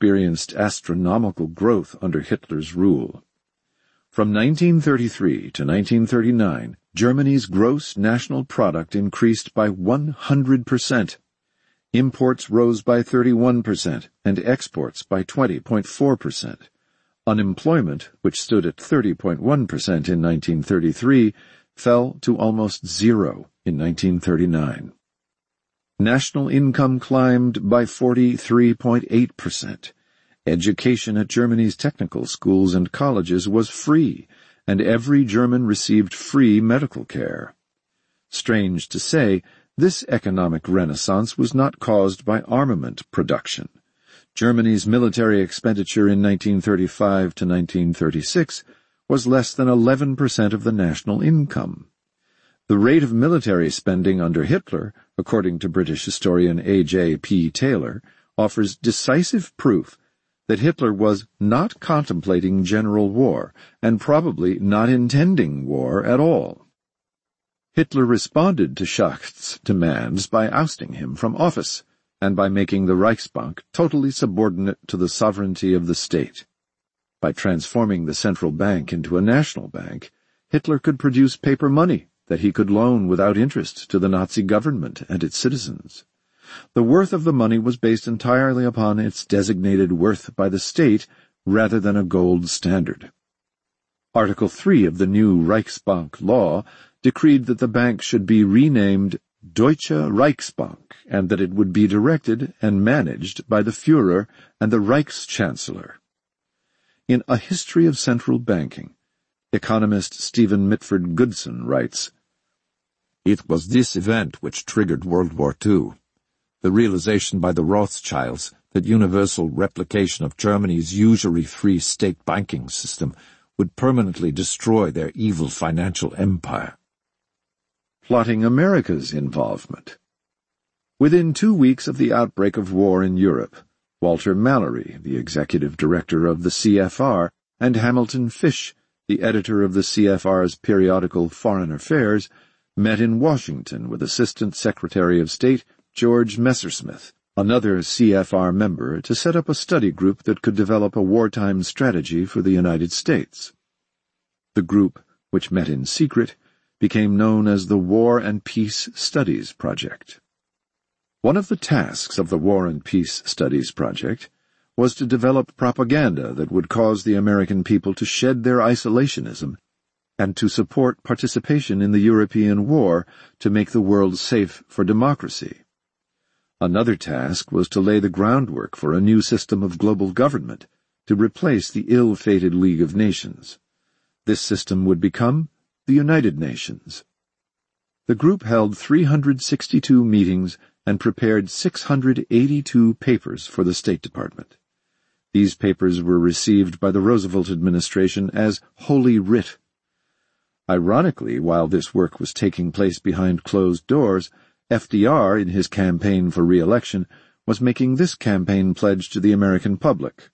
experienced astronomical growth under Hitler's rule. From 1933 to 1939, Germany's gross national product increased by 100%. Imports rose by 31% and exports by 20.4%. Unemployment, which stood at 30.1% in 1933, fell to almost zero in 1939. National income climbed by 43.8%. Education at Germany's technical schools and colleges was free, and every German received free medical care. Strange to say, this economic renaissance was not caused by armament production. Germany's military expenditure in 1935 to 1936 was less than 11% of the national income. The rate of military spending under Hitler, according to British historian A.J.P. Taylor, offers decisive proof that Hitler was not contemplating general war, and probably not intending war at all. Hitler responded to Schacht's demands by ousting him from office, and by making the Reichsbank totally subordinate to the sovereignty of the state. By transforming the central bank into a national bank, Hitler could produce paper money that he could loan without interest to the Nazi government and its citizens. The worth of the money was based entirely upon its designated worth by the state rather than a gold standard. Article 3 of the new Reichsbank law decreed that the bank should be renamed Deutsche Reichsbank, and that it would be directed and managed by the Führer and the Reichschancellor. In A History of Central Banking, economist Stephen Mitford Goodson writes, "It was this event which triggered World War II. The realization by the Rothschilds that universal replication of Germany's usury-free state banking system would permanently destroy their evil financial empire." Plotting America's involvement. Within 2 weeks of the outbreak of war in Europe, Walter Mallory, the executive director of the CFR, and Hamilton Fish, the editor of the CFR's periodical Foreign Affairs, met in Washington with Assistant Secretary of State George Messersmith, another CFR member, to set up a study group that could develop a wartime strategy for the United States. The group, which met in secret, became known as the War and Peace Studies Project. One of the tasks of the War and Peace Studies Project was to develop propaganda that would cause the American people to shed their isolationism and to support participation in the European war to make the world safe for democracy. Another task was to lay the groundwork for a new system of global government to replace the ill-fated League of Nations. This system would become the United Nations. The group held 362 meetings and prepared 682 papers for the State Department. These papers were received by the Roosevelt administration as Holy Writ. Ironically, while this work was taking place behind closed doors, FDR, in his campaign for re-election, was making this campaign pledge to the American public.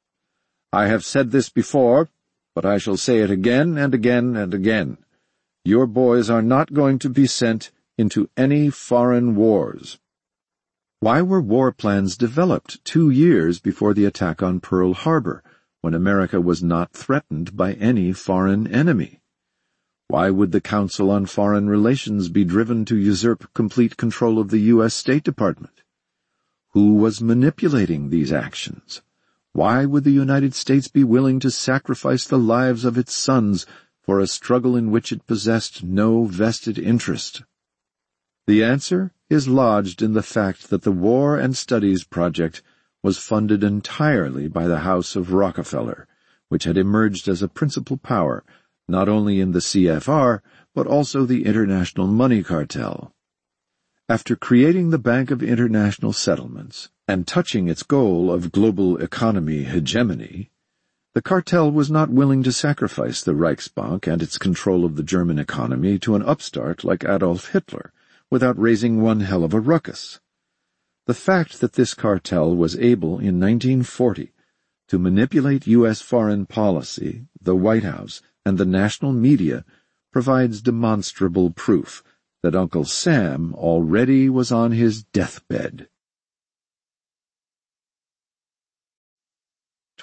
"I have said this before, but I shall say it again and again and again. Your boys are not going to be sent into any foreign wars." Why were war plans developed 2 years before the attack on Pearl Harbor, when America was not threatened by any foreign enemy? Why would the Council on Foreign Relations be driven to usurp complete control of the U.S. State Department? Who was manipulating these actions? Why would the United States be willing to sacrifice the lives of its sons for a struggle in which it possessed no vested interest? The answer is lodged in the fact that the War and Studies Project was funded entirely by the House of Rockefeller, which had emerged as a principal power not only in the CFR, but also the International Money Cartel. After creating the Bank of International Settlements and touching its goal of global economy hegemony, the cartel was not willing to sacrifice the Reichsbank and its control of the German economy to an upstart like Adolf Hitler, without raising one hell of a ruckus. The fact that this cartel was able in 1940 to manipulate U.S. foreign policy, the White House, and the national media provides demonstrable proof that Uncle Sam already was on his deathbed.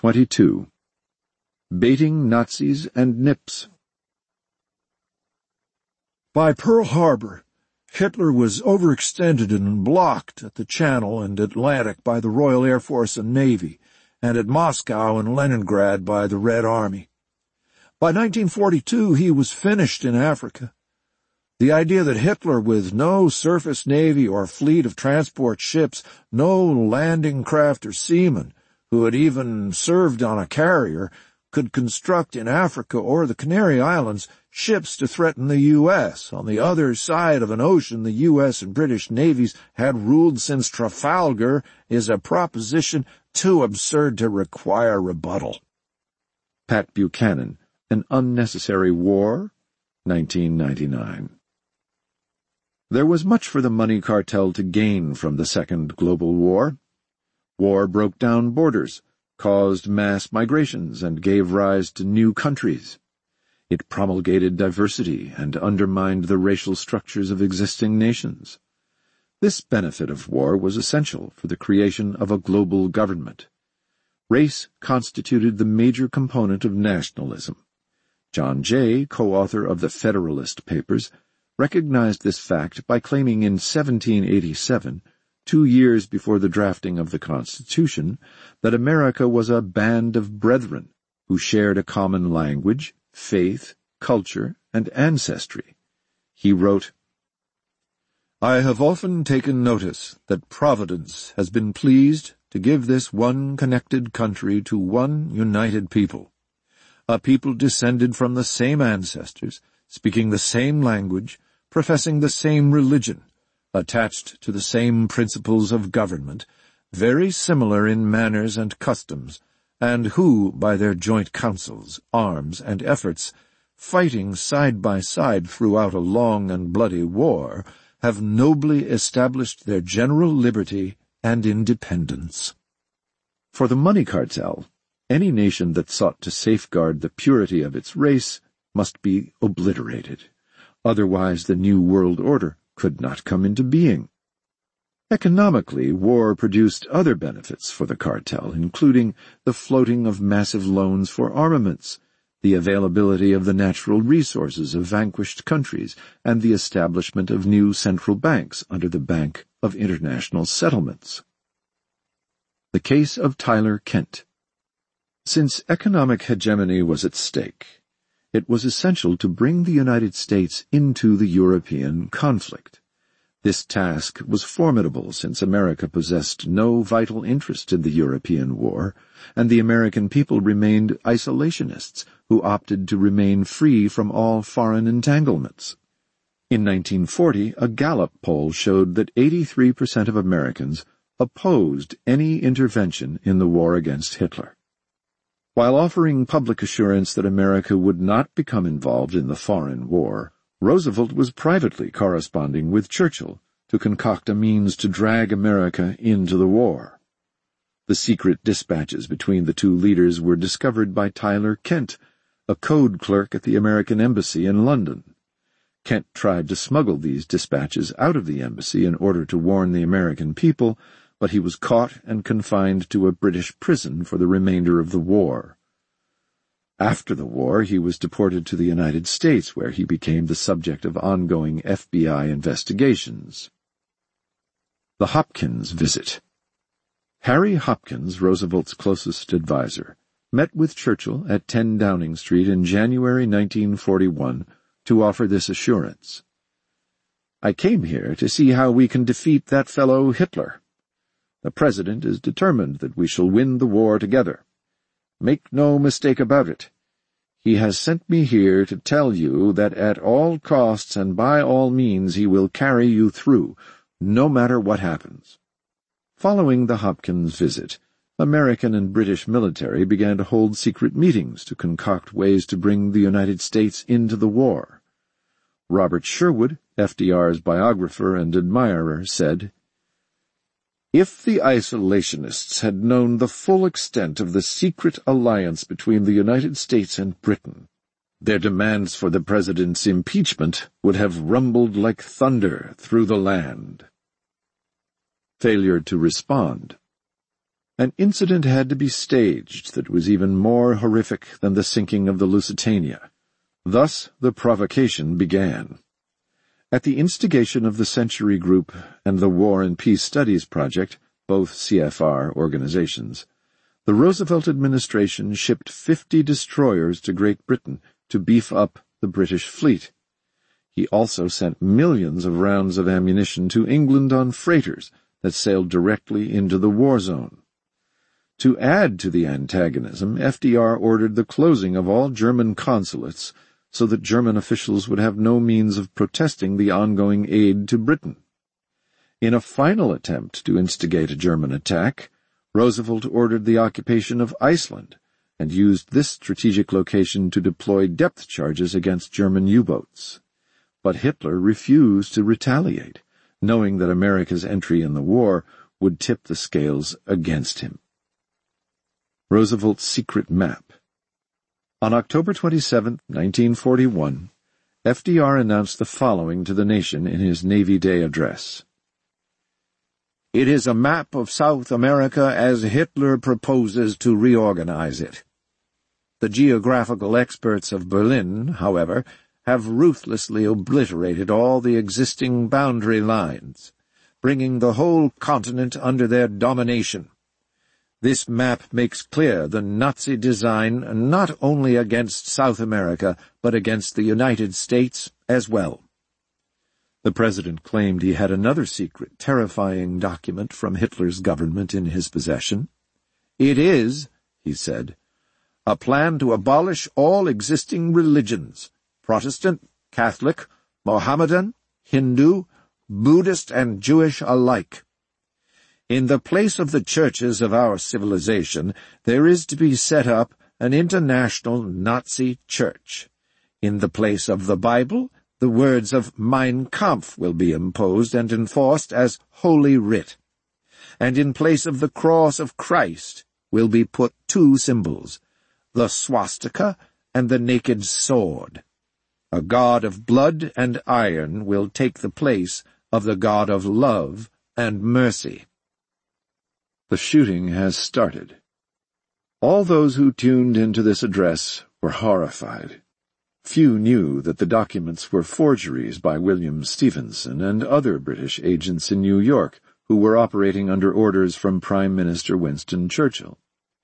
22. Baiting Nazis and Nips. By Pearl Harbor, Hitler was overextended and blocked at the Channel and Atlantic by the Royal Air Force and Navy, and at Moscow and Leningrad by the Red Army. By 1942, he was finished in Africa. The idea that Hitler, with no surface navy or fleet of transport ships, no landing craft or seamen, who had even served on a carrier, could construct in Africa or the Canary Islands ships to threaten the U.S. on the other side of an ocean the U.S. and British navies had ruled since Trafalgar, is a proposition too absurd to require rebuttal. Pat Buchanan, An Unnecessary War, 1999. There was much for the money cartel to gain from the Second Global War. War broke down borders, caused mass migrations, and gave rise to new countries. It promulgated diversity and undermined the racial structures of existing nations. This benefit of war was essential for the creation of a global government. Race constituted the major component of nationalism. John Jay, co-author of the Federalist Papers, recognized this fact by claiming in 1787, 2 years before the drafting of the Constitution, that America was a band of brethren who shared a common language, faith, culture, and ancestry. He wrote, "I have often taken notice that Providence has been pleased to give this one connected country to one united people, a people descended from the same ancestors, speaking the same language, professing the same religion, attached to the same principles of government, very similar in manners and customs, and who, by their joint counsels, arms, and efforts, fighting side by side throughout a long and bloody war, have nobly established their general liberty and independence." For the money cartel, any nation that sought to safeguard the purity of its race must be obliterated. Otherwise the New World Order could not come into being. Economically, war produced other benefits for the cartel, including the floating of massive loans for armaments, the availability of the natural resources of vanquished countries, and the establishment of new central banks under the Bank of International Settlements. The case of Tyler Kent. Since economic hegemony was at stake, it was essential to bring the United States into the European conflict. This task was formidable since America possessed no vital interest in the European war, and the American people remained isolationists who opted to remain free from all foreign entanglements. In 1940, a Gallup poll showed that 83% of Americans opposed any intervention in the war against Hitler. While offering public assurance that America would not become involved in the foreign war, Roosevelt was privately corresponding with Churchill to concoct a means to drag America into the war. The secret dispatches between the two leaders were discovered by Tyler Kent, a code clerk at the American Embassy in London. Kent tried to smuggle these dispatches out of the embassy in order to warn the American people, but he was caught and confined to a British prison for the remainder of the war. After the war, he was deported to the United States, where he became the subject of ongoing FBI investigations. The Hopkins Visit. Harry Hopkins, Roosevelt's closest adviser, met with Churchill at 10 Downing Street in January 1941 to offer this assurance. "I came here to see how we can defeat that fellow Hitler. The President is determined that we shall win the war together. Make no mistake about it. He has sent me here to tell you that at all costs and by all means he will carry you through, no matter what happens." Following the Hopkins visit, American and British military began to hold secret meetings to concoct ways to bring the United States into the war. Robert Sherwood, FDR's biographer and admirer, said, "If the isolationists had known the full extent of the secret alliance between the United States and Britain, their demands for the President's impeachment would have rumbled like thunder through the land." Failure to respond. An incident had to be staged that was even more horrific than the sinking of the Lusitania. Thus the provocation began. At the instigation of the Century Group and the War and Peace Studies Project, both CFR organizations, the Roosevelt administration shipped 50 destroyers to Great Britain to beef up the British fleet. He also sent millions of rounds of ammunition to England on freighters that sailed directly into the war zone. To add to the antagonism, FDR ordered the closing of all German consulates so that German officials would have no means of protesting the ongoing aid to Britain. In a final attempt to instigate a German attack, Roosevelt ordered the occupation of Iceland and used this strategic location to deploy depth charges against German U-boats. But Hitler refused to retaliate, knowing that America's entry in the war would tip the scales against him. Roosevelt's secret map. On October 27, 1941, FDR announced the following to the nation in his Navy Day address. It is a map of South America as Hitler proposes to reorganize it. The geographical experts of Berlin, however, have ruthlessly obliterated all the existing boundary lines, bringing the whole continent under their domination. This map makes clear the Nazi design not only against South America, but against the United States as well. The president claimed he had another secret, terrifying document from Hitler's government in his possession. It is, he said, a plan to abolish all existing religions, Protestant, Catholic, Mohammedan, Hindu, Buddhist, and Jewish alike. In the place of the churches of our civilization, there is to be set up an international Nazi church. In the place of the Bible, the words of Mein Kampf will be imposed and enforced as Holy Writ. And in place of the cross of Christ will be put two symbols, the swastika and the naked sword. A god of blood and iron will take the place of the god of love and mercy. The shooting has started. All those who tuned into this address were horrified. Few knew that the documents were forgeries by William Stephenson and other British agents in New York who were operating under orders from Prime Minister Winston Churchill.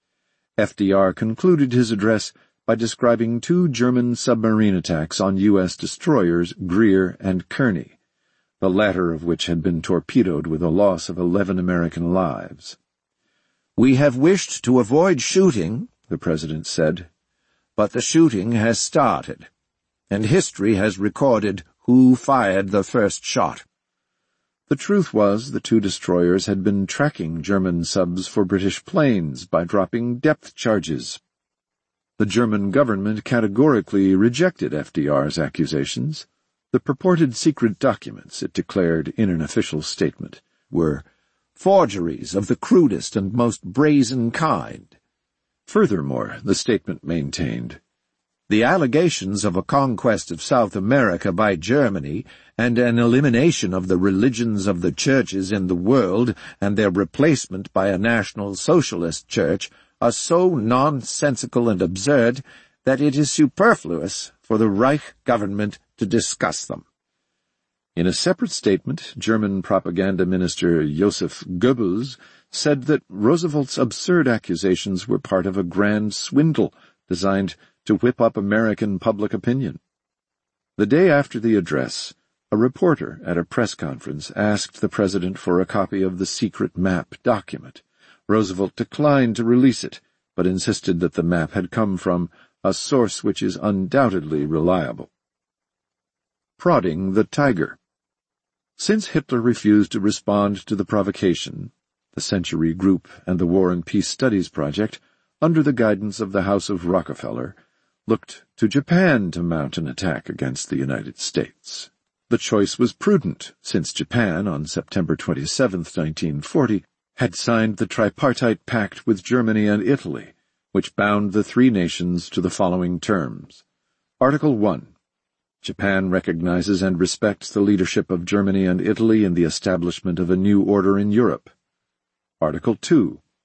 FDR concluded his address by describing two German submarine attacks on U.S. destroyers Greer and Kearney, the latter of which had been torpedoed with a loss of 11 American lives. We have wished to avoid shooting, the president said, but the shooting has started, and history has recorded who fired the first shot. The truth was the two destroyers had been tracking German subs for British planes by dropping depth charges. The German government categorically rejected FDR's accusations. The purported secret documents, it declared in an official statement, were forgeries of the crudest and most brazen kind. Furthermore, the statement maintained, the allegations of a conquest of South America by Germany and an elimination of the religions of the churches in the world and their replacement by a National Socialist church are so nonsensical and absurd that it is superfluous for the Reich government to discuss them. In a separate statement, German propaganda minister Joseph Goebbels said that Roosevelt's absurd accusations were part of a grand swindle designed to whip up American public opinion. The day after the address, a reporter at a press conference asked the president for a copy of the secret map document. Roosevelt declined to release it, but insisted that the map had come from a source which is undoubtedly reliable. Prodding the Tiger. Since Hitler refused to respond to the provocation, the Century Group and the War and Peace Studies Project, under the guidance of the House of Rockefeller, looked to Japan to mount an attack against the United States. The choice was prudent, since Japan, on September 27, 1940, had signed the Tripartite Pact with Germany and Italy, which bound the three nations to the following terms. Article 1. Japan recognizes and respects the leadership of Germany and Italy in the establishment of a new order in Europe. Article 2.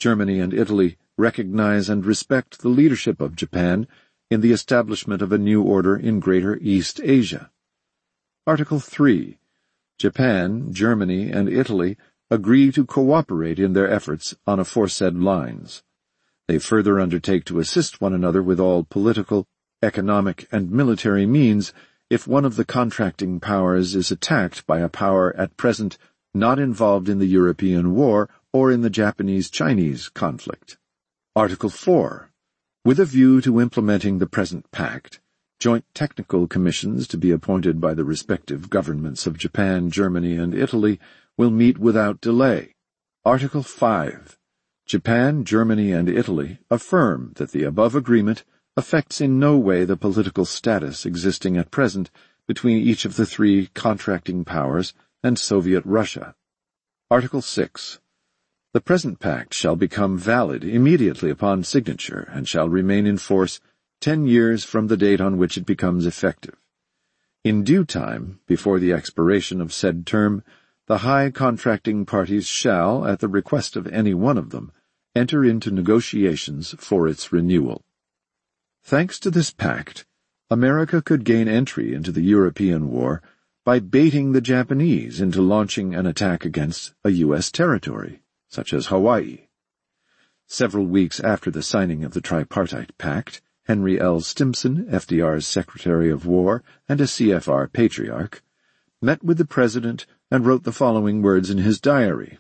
Germany and Italy recognize and respect the leadership of Japan in the establishment of a new order in Greater East Asia. Article 3. Japan, Germany, and Italy agree to cooperate in their efforts on aforesaid lines. They further undertake to assist one another with all political, economic, and military means if one of the contracting powers is attacked by a power at present not involved in the European War or in the Japanese-Chinese conflict. Article 4. With a view to implementing the present pact, joint technical commissions to be appointed by the respective governments of Japan, Germany, and Italy will meet without delay. Article 5. Japan, Germany, and Italy affirm that the above agreement affects in no way the political status existing at present between each of the three contracting powers and Soviet Russia. Article 6. The present pact shall become valid immediately upon signature and shall remain in force 10 years from the date on which it becomes effective. In due time, before the expiration of said term, the high contracting parties shall, at the request of any one of them, enter into negotiations for its renewal. Thanks to this pact, America could gain entry into the European War by baiting the Japanese into launching an attack against a U.S. territory, such as Hawaii. Several weeks after the signing of the Tripartite Pact, Henry L. Stimson, FDR's Secretary of War and a CFR patriarch, met with the President and wrote the following words in his diary.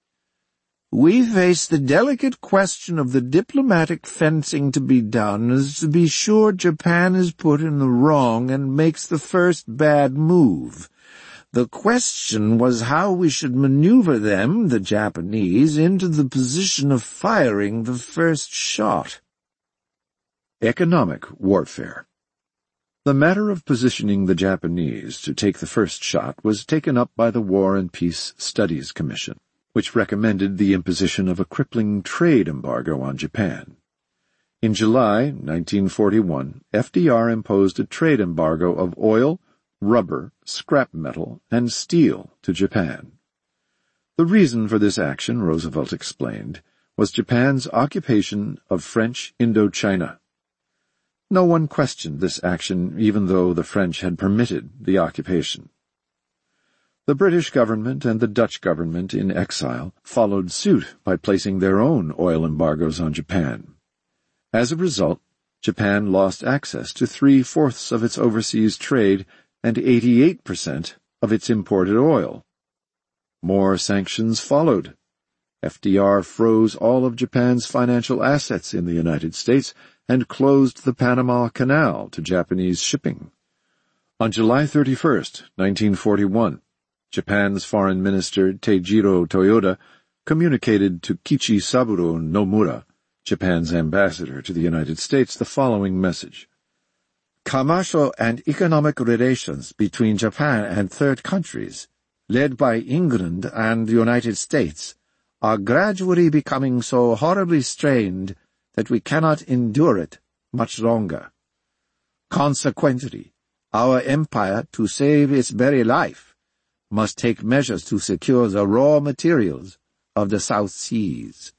We face the delicate question of the diplomatic fencing to be done as to be sure Japan is put in the wrong and makes the first bad move. The question was how we should maneuver them, the Japanese, into the position of firing the first shot. Economic warfare. The matter of positioning the Japanese to take the first shot was taken up by the War and Peace Studies Commission, which recommended the imposition of a crippling trade embargo on Japan. In July 1941, FDR imposed a trade embargo of oil, rubber, scrap metal, and steel to Japan. The reason for this action, Roosevelt explained, was Japan's occupation of French Indochina. No one questioned this action, even though the French had permitted the occupation. The British government and the Dutch government in exile followed suit by placing their own oil embargoes on Japan. As a result, Japan lost access to 3/4 of its overseas trade and 88% of its imported oil. More sanctions followed. FDR froze all of Japan's financial assets in the United States and closed the Panama Canal to Japanese shipping. On July 31, 1941, Japan's Foreign Minister Teijiro Toyoda communicated to Kichisaburo Nomura, Japan's ambassador to the United States, the following message. Commercial and economic relations between Japan and third countries, led by England and the United States, are gradually becoming so horribly strained that we cannot endure it much longer. Consequently, our empire, to save its very life, must take measures to secure the raw materials of the South Seas.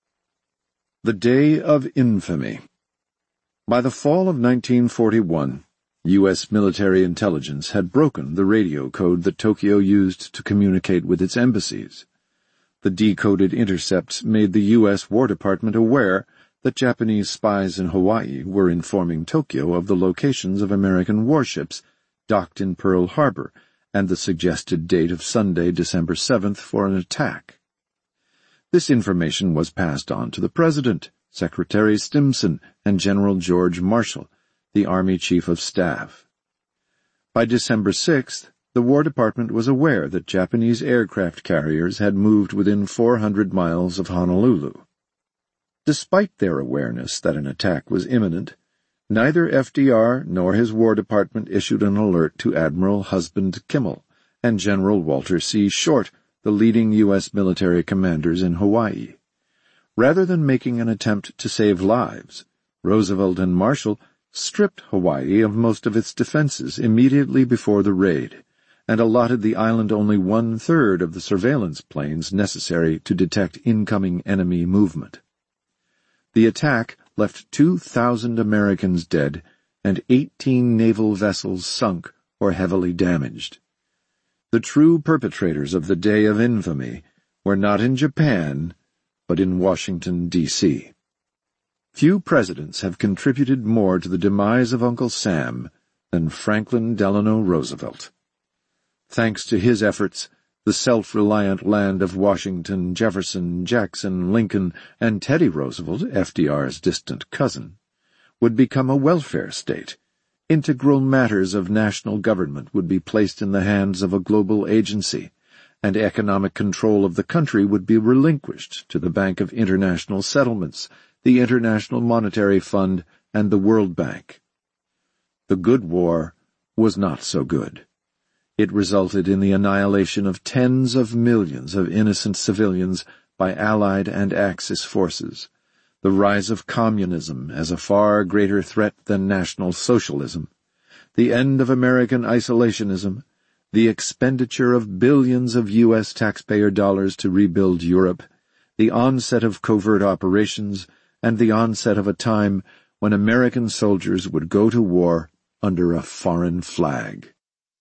The Day of Infamy. By the fall of 1941, U.S. military intelligence had broken the radio code that Tokyo used to communicate with its embassies. The decoded intercepts made the U.S. War Department aware that Japanese spies in Hawaii were informing Tokyo of the locations of American warships docked in Pearl Harbor and the suggested date of Sunday, December 7th, for an attack. This information was passed on to the President, Secretary Stimson, and General George Marshall, the Army Chief of Staff. By December 6th, the War Department was aware that Japanese aircraft carriers had moved within 400 miles of Honolulu. Despite their awareness that an attack was imminent, neither FDR nor his War Department issued an alert to Admiral Husband Kimmel and General Walter C. Short, the leading U.S. military commanders in Hawaii. Rather than making an attempt to save lives, Roosevelt and Marshall stripped Hawaii of most of its defenses immediately before the raid, and allotted the island only 1/3 of the surveillance planes necessary to detect incoming enemy movement. The attack left 2,000 Americans dead and 18 naval vessels sunk or heavily damaged. The true perpetrators of the day of infamy were not in Japan, but in Washington, D.C. Few presidents have contributed more to the demise of Uncle Sam than Franklin Delano Roosevelt. Thanks to his efforts, the self-reliant land of Washington, Jefferson, Jackson, Lincoln, and Teddy Roosevelt, FDR's distant cousin, would become a welfare state. Integral matters of national government would be placed in the hands of a global agency, and economic control of the country would be relinquished to the Bank of International Settlements, the International Monetary Fund, and the World Bank. The good war was not so good. It resulted in the annihilation of tens of millions of innocent civilians by Allied and Axis forces, the rise of communism as a far greater threat than National Socialism, the end of American isolationism, the expenditure of billions of U.S. taxpayer dollars to rebuild Europe, the onset of covert operations, and the onset of a time when American soldiers would go to war under a foreign flag.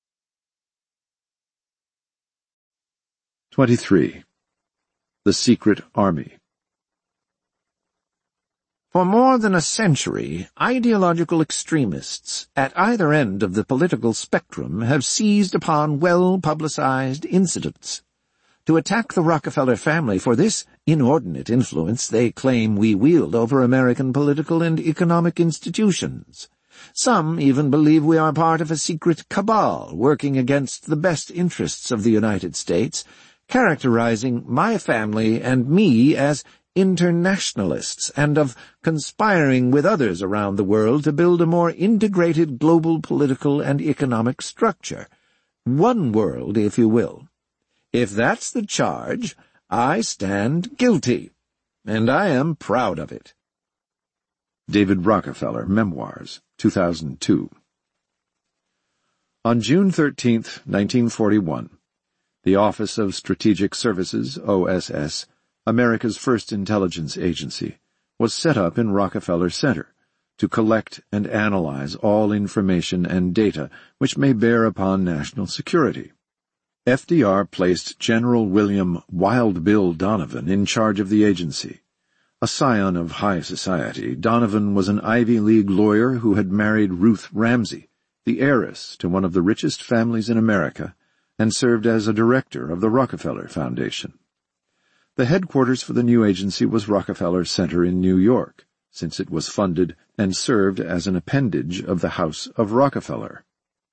23. The Secret Army. For more than a century, ideological extremists at either end of the political spectrum have seized upon well-publicized incidents to attack the Rockefeller family for this inordinate influence they claim we wield over American political and economic institutions. Some even believe we are part of a secret cabal working against the best interests of the United States, characterizing my family and me as internationalists and of conspiring with others around the world to build a more integrated global political and economic structure. One world, if you will. If that's the charge, I stand guilty, and I am proud of it. David Rockefeller, Memoirs, 2002. On June 13, 1941, the Office of Strategic Services, OSS, America's first intelligence agency, was set up in Rockefeller Center to collect and analyze all information and data which may bear upon national security. FDR placed General William Wild Bill Donovan in charge of the agency. A scion of high society, Donovan was an Ivy League lawyer who had married Ruth Ramsey, the heiress to one of the richest families in America, and served as a director of the Rockefeller Foundation. The headquarters for the new agency was Rockefeller Center in New York, since it was funded and served as an appendage of the House of Rockefeller.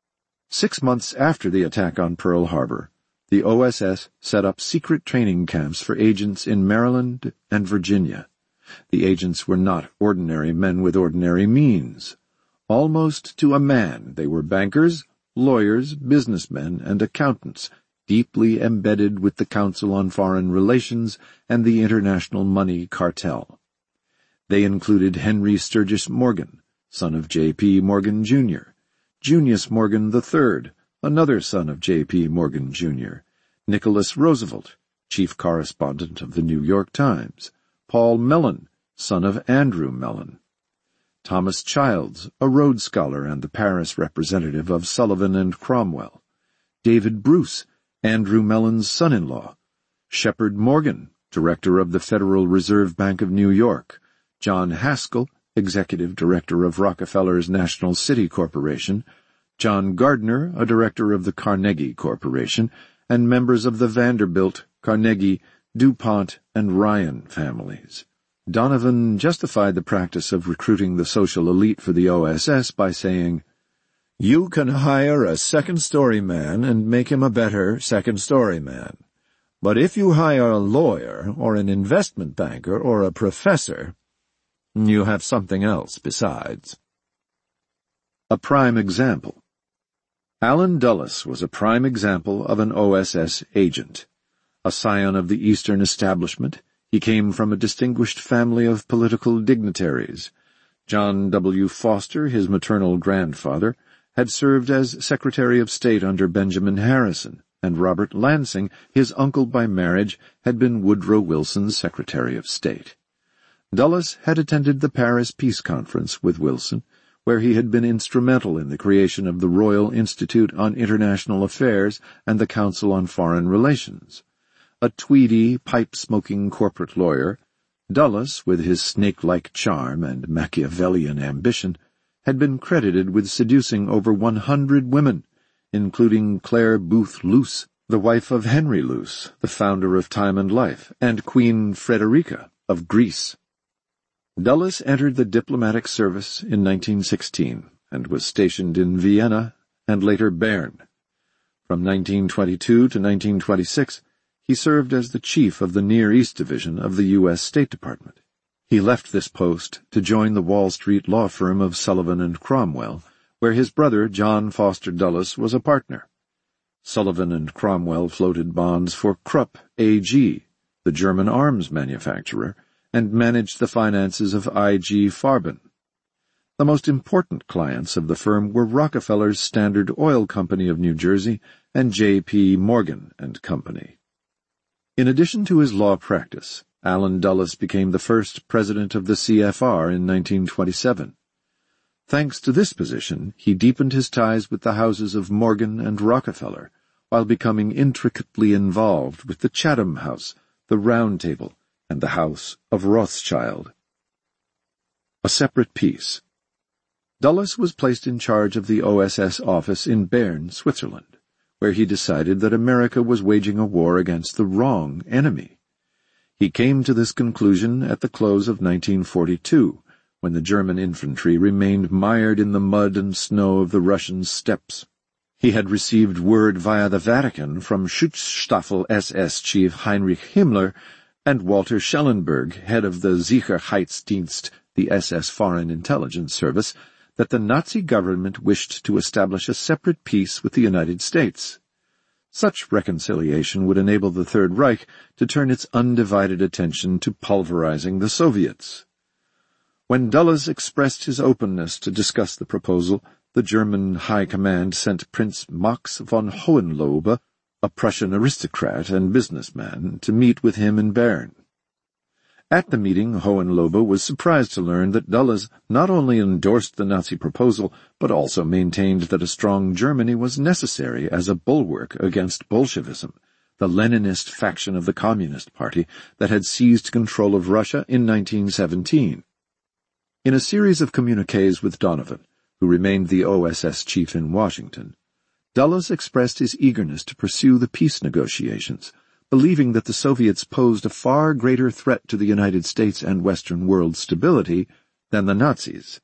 6 months after the attack on Pearl Harbor, the OSS set up secret training camps for agents in Maryland and Virginia. The agents were not ordinary men with ordinary means. Almost to a man, they were bankers, lawyers, businessmen, and accountants, deeply embedded with the Council on Foreign Relations and the International Money Cartel. They included Henry Sturgis Morgan, son of J.P. Morgan, Jr., Junius Morgan III, another son of J.P. Morgan, Jr., Nicholas Roosevelt, chief correspondent of the New York Times, Paul Mellon, son of Andrew Mellon, Thomas Childs, a Rhodes Scholar and the Paris representative of Sullivan and Cromwell, David Bruce, Andrew Mellon's son-in-law, Shepard Morgan, director of the Federal Reserve Bank of New York, John Haskell, executive director of Rockefeller's National City Corporation, John Gardner, a director of the Carnegie Corporation, and members of the Vanderbilt, Carnegie, DuPont, and Ryan families. Donovan justified the practice of recruiting the social elite for the OSS by saying, "You can hire a second-story man and make him a better second-story man. But if you hire a lawyer or an investment banker or a professor, you have something else besides." A prime example. Allen Dulles was a prime example of an OSS agent. A scion of the Eastern establishment, he came from a distinguished family of political dignitaries. John W. Foster, his maternal grandfather, had served as Secretary of State under Benjamin Harrison, and Robert Lansing, his uncle by marriage, had been Woodrow Wilson's Secretary of State. Dulles had attended the Paris Peace Conference with Wilson, where he had been instrumental in the creation of the Royal Institute on International Affairs and the Council on Foreign Relations. A tweedy, pipe-smoking corporate lawyer, Dulles, with his snake-like charm and Machiavellian ambition, had been credited with seducing over 100 women, including Clare Boothe Luce, the wife of Henry Luce, the founder of Time and Life, and Queen Frederica of Greece. Dulles entered the diplomatic service in 1916 and was stationed in Vienna and later Bern. From 1922 to 1926, he served as the chief of the Near East Division of the U.S. State Department. He left this post to join the Wall Street law firm of Sullivan and Cromwell, where his brother John Foster Dulles was a partner. Sullivan and Cromwell floated bonds for Krupp AG, the German arms manufacturer, and managed the finances of I.G. Farben. The most important clients of the firm were Rockefeller's Standard Oil Company of New Jersey and J.P. Morgan and Company. In addition to his law practice, Allen Dulles became the first president of the CFR in 1927. Thanks to this position, he deepened his ties with the houses of Morgan and Rockefeller, while becoming intricately involved with the Chatham House, the Round Table, and the House of Rothschild. A separate peace. Dulles was placed in charge of the OSS office in Bern, Switzerland, where he decided that America was waging a war against the wrong enemy. He came to this conclusion at the close of 1942, when the German infantry remained mired in the mud and snow of the Russian steppes. He had received word via the Vatican from Schutzstaffel SS chief Heinrich Himmler and Walter Schellenberg, head of the Sicherheitsdienst, the SS Foreign Intelligence Service, that the Nazi government wished to establish a separate peace with the United States. Such reconciliation would enable the Third Reich to turn its undivided attention to pulverizing the Soviets. When Dulles expressed his openness to discuss the proposal, the German High Command sent Prince Max von Hohenlohe, a Prussian aristocrat and businessman, to meet with him in Bern. At the meeting, Hohenlohe was surprised to learn that Dulles not only endorsed the Nazi proposal, but also maintained that a strong Germany was necessary as a bulwark against Bolshevism, the Leninist faction of the Communist Party that had seized control of Russia in 1917. In a series of communiques with Donovan, who remained the OSS chief in Washington, Dulles expressed his eagerness to pursue the peace negotiations, believing that the Soviets posed a far greater threat to the United States and Western world stability than the Nazis.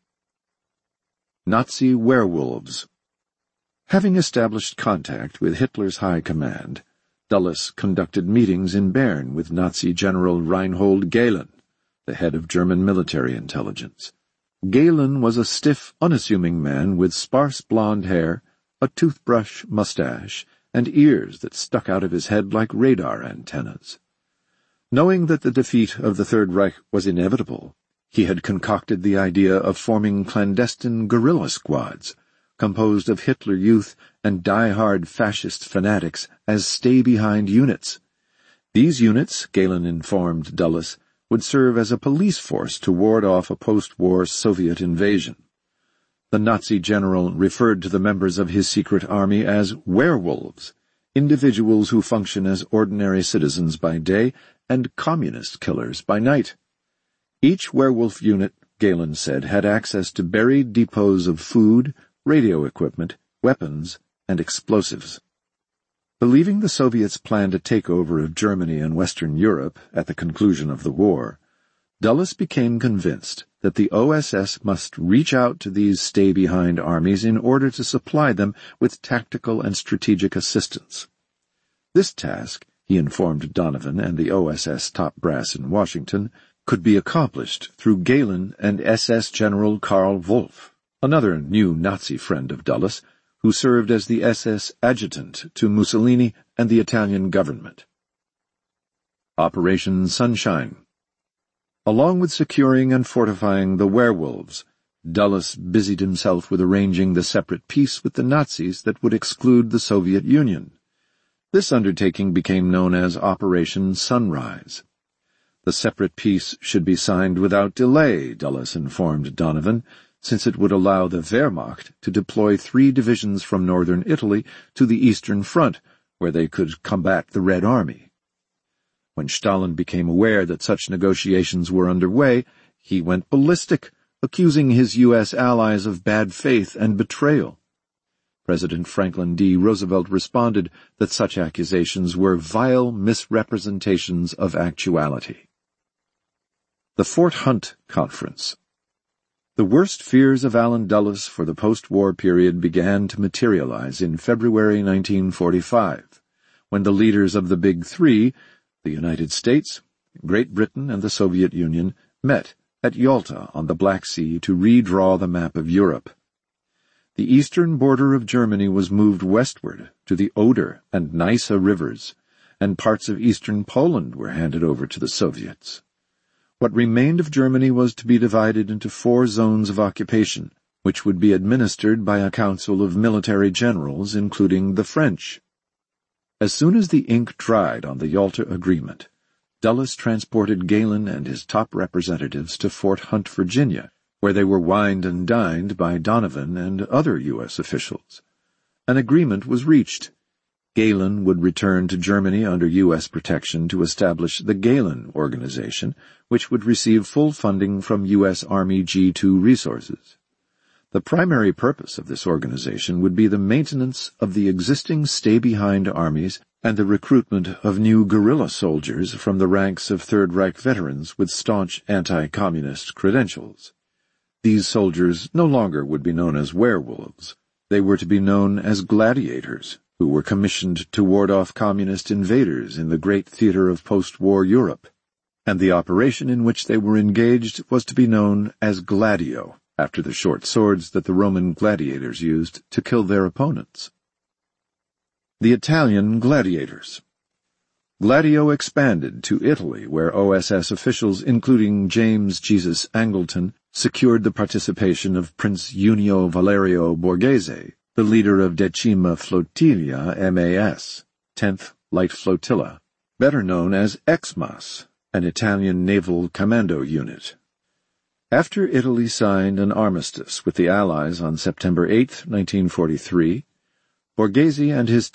Nazi werewolves. Having established contact with Hitler's high command, Dulles conducted meetings in Bern with Nazi General Reinhold Gehlen, the head of German military intelligence. Gehlen was a stiff, unassuming man with sparse blonde hair, a toothbrush mustache, and ears that stuck out of his head like radar antennas. Knowing that the defeat of the Third Reich was inevitable, he had concocted the idea of forming clandestine guerrilla squads, composed of Hitler Youth and die-hard fascist fanatics as stay-behind units. These units, Gehlen informed Dulles, would serve as a police force to ward off a post-war Soviet invasion. The Nazi general referred to the members of his secret army as werewolves, individuals who function as ordinary citizens by day and communist killers by night. Each werewolf unit, Gehlen said, had access to buried depots of food, radio equipment, weapons, and explosives. Believing the Soviets planned a takeover of Germany and Western Europe at the conclusion of the war, Dulles became convinced that the OSS must reach out to these stay-behind armies in order to supply them with tactical and strategic assistance. This task, he informed Donovan and the OSS top brass in Washington, could be accomplished through Gehlen and SS General Karl Wolff, another new Nazi friend of Dulles, who served as the SS adjutant to Mussolini and the Italian government. Operation Sunshine. Along with securing and fortifying the werewolves, Dulles busied himself with arranging the separate peace with the Nazis that would exclude the Soviet Union. This undertaking became known as Operation Sunrise. The separate peace should be signed without delay, Dulles informed Donovan, since it would allow the Wehrmacht to deploy 3 divisions from northern Italy to the Eastern Front, where they could combat the Red Army. When Stalin became aware that such negotiations were underway, he went ballistic, accusing his U.S. allies of bad faith and betrayal. President Franklin D. Roosevelt responded that such accusations were vile misrepresentations of actuality. The Fort Hunt Conference. The worst fears of Allen Dulles for the post-war period began to materialize in February 1945, when the leaders of the Big Three, the United States, Great Britain, and the Soviet Union, met at Yalta on the Black Sea to redraw the map of Europe. The eastern border of Germany was moved westward to the Oder and Neisse rivers, and parts of eastern Poland were handed over to the Soviets. What remained of Germany was to be divided into 4 zones of occupation, which would be administered by a council of military generals, including the French. As soon as the ink dried on the Yalta Agreement, Dulles transported Galen and his top representatives to Fort Hunt, Virginia, where they were wined and dined by Donovan and other U.S. officials. An agreement was reached. Galen would return to Germany under U.S. protection to establish the Galen Organization, which would receive full funding from U.S. Army G2 resources. The primary purpose of this organization would be the maintenance of the existing stay-behind armies and the recruitment of new guerrilla soldiers from the ranks of Third Reich veterans with staunch anti-communist credentials. These soldiers no longer would be known as werewolves. They were to be known as gladiators, who were commissioned to ward off communist invaders in the great theater of post-war Europe, and the operation in which they were engaged was to be known as Gladio, after the short swords that the Roman gladiators used to kill their opponents. The Italian Gladiators. Gladio expanded to Italy, where OSS officials, including James Jesus Angleton, secured the participation of Prince Junio Valerio Borghese, the leader of Decima Flotilla MAS, 10th Light Flotilla, better known as Exmas, an Italian naval commando unit. After Italy signed an armistice with the Allies on September 8, 1943, Borghese and his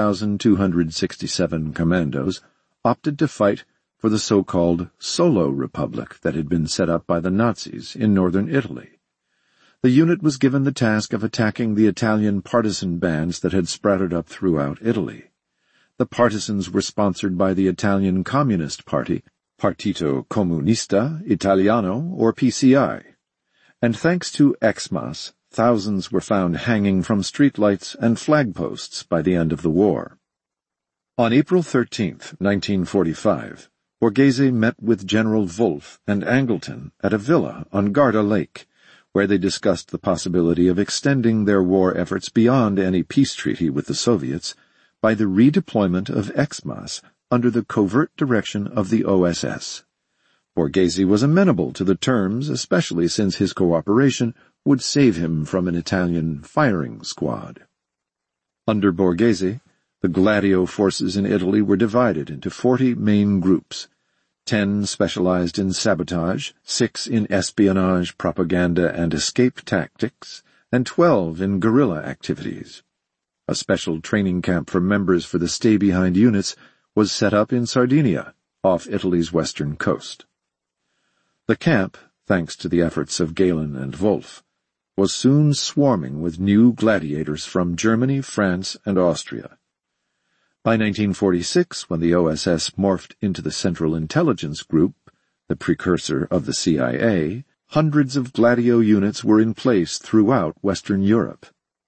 10,267 commandos opted to fight for the so-called Solo Republic that had been set up by the Nazis in northern Italy. The unit was given the task of attacking the Italian partisan bands that had sprouted up throughout Italy. The partisans were sponsored by the Italian Communist Party, Partito Comunista Italiano, or PCI, and thanks to Exmas, thousands were found hanging from streetlights and flagposts by the end of the war. On April 13, 1945, Borghese met with General Wolf and Angleton at a villa on Garda Lake, where they discussed the possibility of extending their war efforts beyond any peace treaty with the Soviets by the redeployment of Exmas under the covert direction of the OSS. Borghese was amenable to the terms, especially since his cooperation would save him from an Italian firing squad. Under Borghese, the Gladio forces in Italy were divided into 40 main groups, 10 specialized in sabotage, 6 in espionage, propaganda, and escape tactics, and 12 in guerrilla activities. A special training camp for members for the stay-behind units was set up in Sardinia, off Italy's western coast. The camp, thanks to the efforts of Galen and Wolf, was soon swarming with new gladiators from Germany, France, and Austria. By 1946, when the OSS morphed into the Central Intelligence Group, the precursor of the CIA, hundreds of Gladio units were in place throughout Western Europe.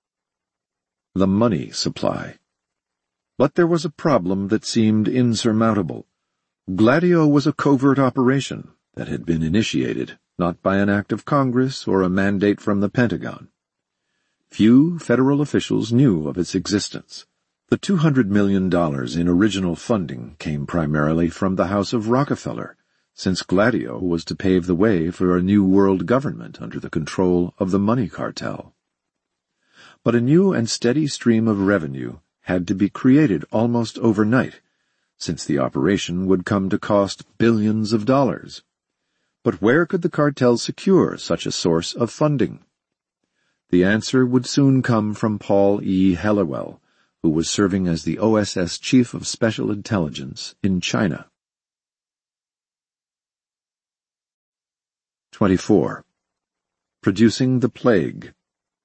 The money supply. But there was a problem that seemed insurmountable. Gladio was a covert operation that had been initiated not by an act of Congress or a mandate from the Pentagon. Few federal officials knew of its existence. The $200 million in original funding came primarily from the House of Rockefeller, since Gladio was to pave the way for a new world government under the control of the money cartel. But a new and steady stream of revenue had to be created almost overnight, since the operation would come to cost billions of dollars. But where could the cartel secure such a source of funding? The answer would soon come from Paul E. Helliwell, who was serving as the OSS Chief of Special Intelligence in China. 24. Producing the Plague.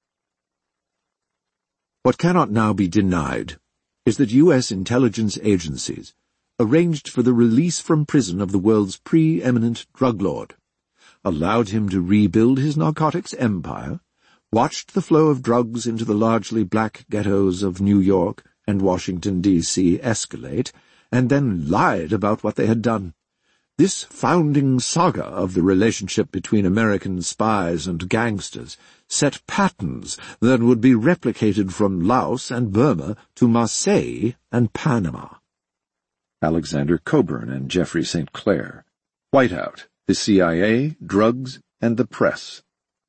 What cannot now be denied is that U.S. intelligence agencies arranged for the release from prison of the world's preeminent drug lord, allowed him to rebuild his narcotics empire, watched the flow of drugs into the largely black ghettos of New York and Washington, D.C. escalate, and then lied about what they had done. This founding saga of the relationship between American spies and gangsters set patterns that would be replicated from Laos and Burma to Marseille and Panama. Alexander Coburn and Jeffrey St. Clair. Whiteout, the CIA, Drugs, and the Press.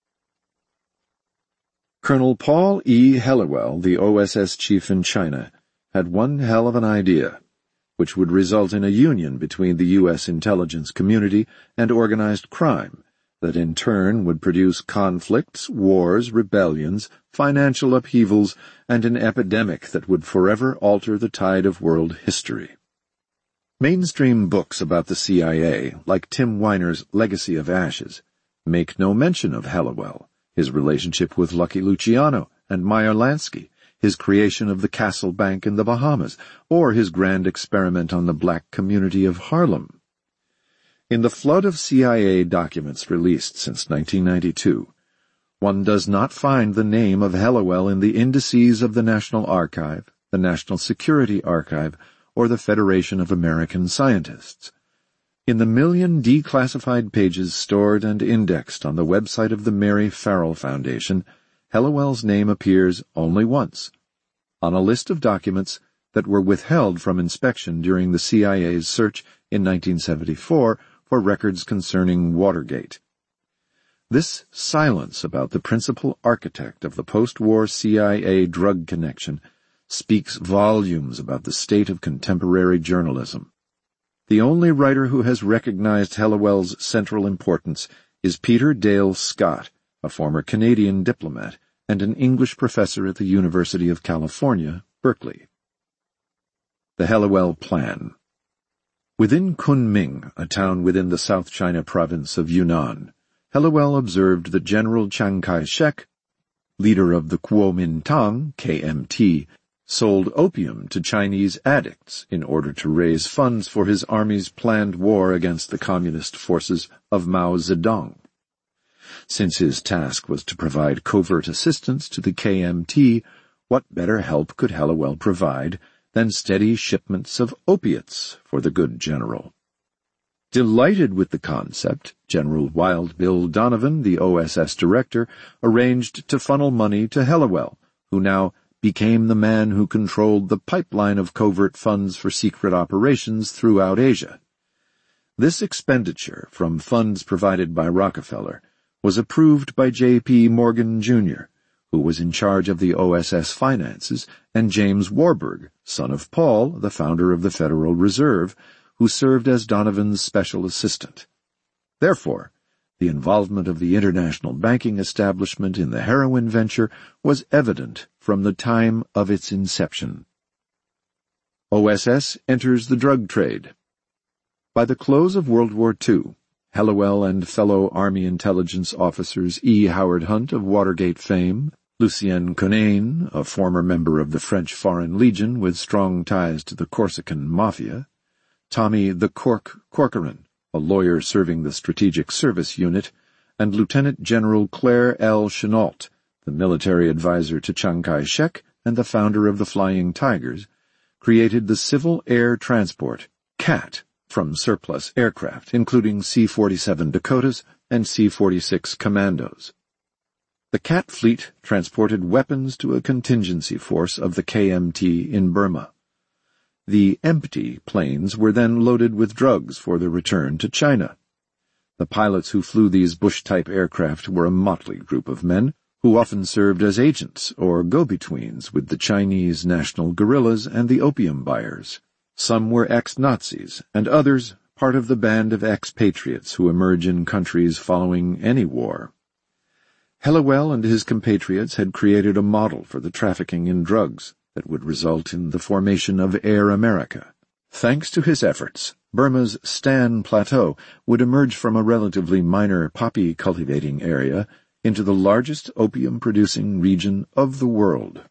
Colonel Paul E. Helliwell, the OSS chief in China, had one hell of an idea, which would result in a union between the U.S. intelligence community and organized crime, that in turn would produce conflicts, wars, rebellions, financial upheavals, and an epidemic that would forever alter the tide of world history. Mainstream books about the CIA, like Tim Weiner's Legacy of Ashes, make no mention of Helliwell, his relationship with Lucky Luciano and Meyer Lansky, his creation of the Castle Bank in the Bahamas, or his grand experiment on the black community of Harlem. In the flood of CIA documents released since 1992, one does not find the name of Helliwell in the indices of the National Archive, the National Security Archive, or the Federation of American Scientists. In the million declassified pages stored and indexed on the website of the Mary Farrell Foundation, Helliwell's name appears only once, on a list of documents that were withheld from inspection during the CIA's search in 1974 for records concerning Watergate. This silence about the principal architect of the post-war CIA drug connection speaks volumes about the state of contemporary journalism. The only writer who has recognized Helliwell's central importance is Peter Dale Scott, a former Canadian diplomat and an English professor at the University of California, Berkeley. The Helliwell Plan. Within Kunming, a town within the South China province of Yunnan, Helliwell observed that General Chiang Kai-shek, leader of the Kuomintang, KMT, sold opium to Chinese addicts in order to raise funds for his army's planned war against the communist forces of Mao Zedong. Since his task was to provide covert assistance to the KMT, what better help could Helliwell provide than steady shipments of opiates for the good general? Delighted with the concept, General Wild Bill Donovan, the OSS director, arranged to funnel money to Helliwell, who now became the man who controlled the pipeline of covert funds for secret operations throughout Asia. This expenditure from funds provided by Rockefeller was approved by J.P. Morgan, Jr., who was in charge of the OSS finances, and James Warburg, son of Paul, the founder of the Federal Reserve, who served as Donovan's special assistant. Therefore, the involvement of the international banking establishment in the heroin venture was evident from the time of its inception. OSS enters the drug trade. By the close of World War II, Helliwell and fellow Army intelligence officers E. Howard Hunt of Watergate fame, Lucien Conain, a former member of the French Foreign Legion with strong ties to the Corsican Mafia, Tommy the Cork Corcoran, a lawyer serving the Strategic Service Unit, and Lieutenant General Claire L. Chennault, the military advisor to Chiang Kai-shek and the founder of the Flying Tigers, created the Civil Air Transport, CAT, from surplus aircraft, including C-47 Dakotas and C-46 Commandos. The CAT fleet transported weapons to a contingency force of the KMT in Burma. The empty planes were then loaded with drugs for their return to China. The pilots who flew these bush-type aircraft were a motley group of men who often served as agents or go-betweens with the Chinese national guerrillas and the opium buyers. Some were ex-Nazis, and others part of the band of expatriates who emerge in countries following any war. Helliwell and his compatriots had created a model for the trafficking in drugs that would result in the formation of Air America. Thanks to his efforts, Burma's Stan Plateau would emerge from a relatively minor poppy cultivating area into the largest opium-producing region of the world.